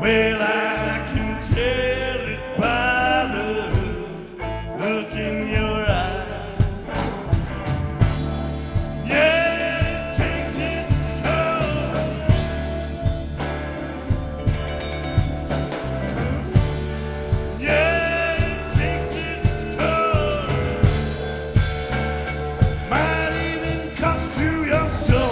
Well, I can tell it by the look in your eye. Yeah, it takes its toll. Yeah, it takes its toll. Might even cost you your soul.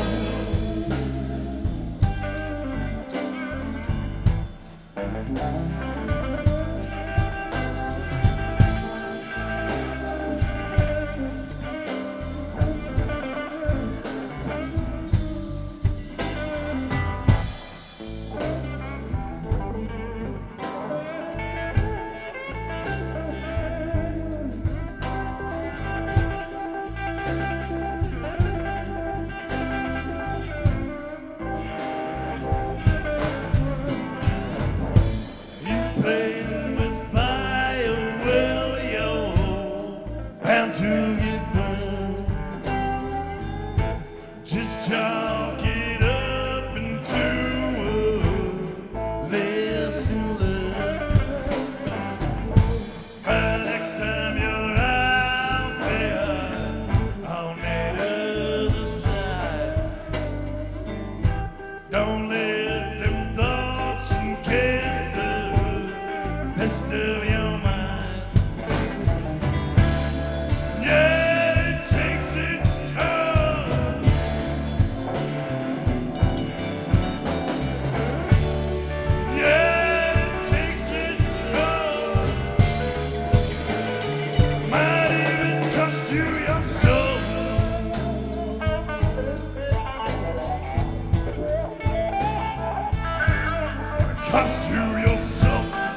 Playing with fire, well, you're bound to get burned. Just chalk it up into a lesson learned. But next time you're out there on that other side, don't let them thoughts get the best of your mind. Yeah, it takes its toll. Yeah, it takes its toll. Might even cost you your soul. Cost you your soul.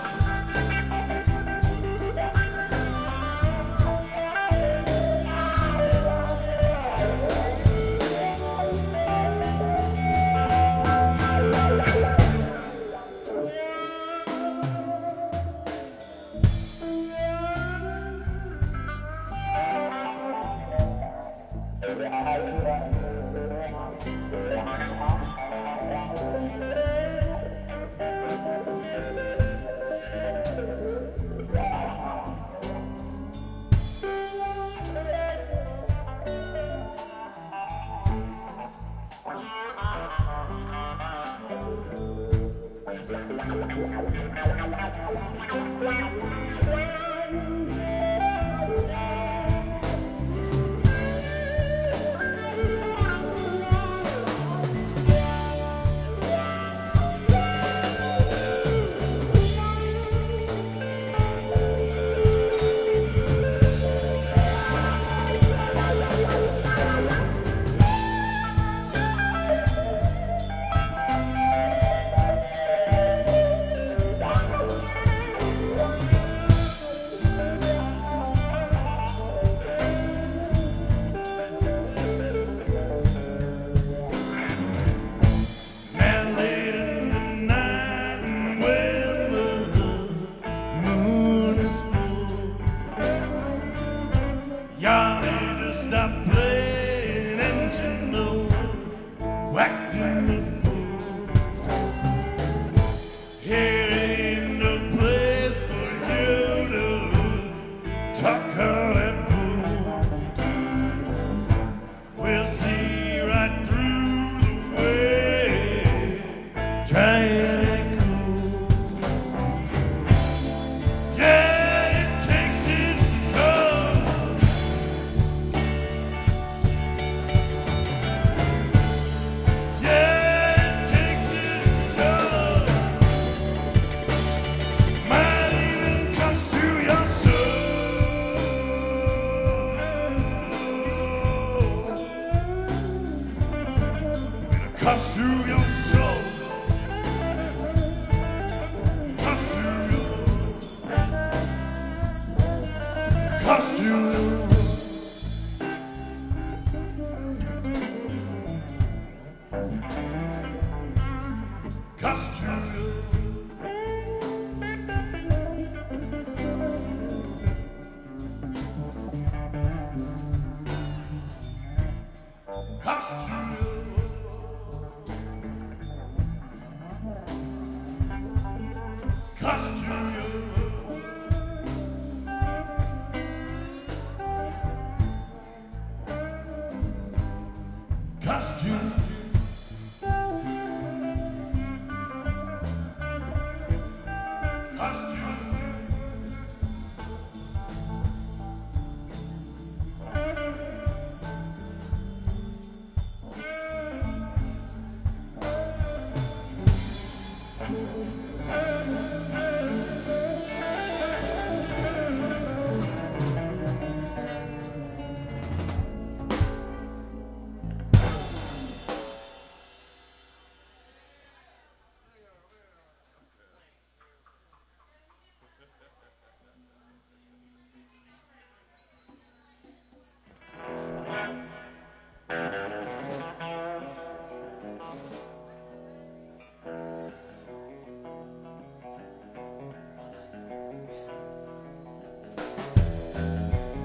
Y'all need to stop playing and you know, acting the fool. Here ain't no place for you to talk all that bull. We'll see right through the way, trying to cool. Yeah, it takes its toll. Cost you your soul. Cost you your. Cost you your. Cost you your. Cost you your. Costume.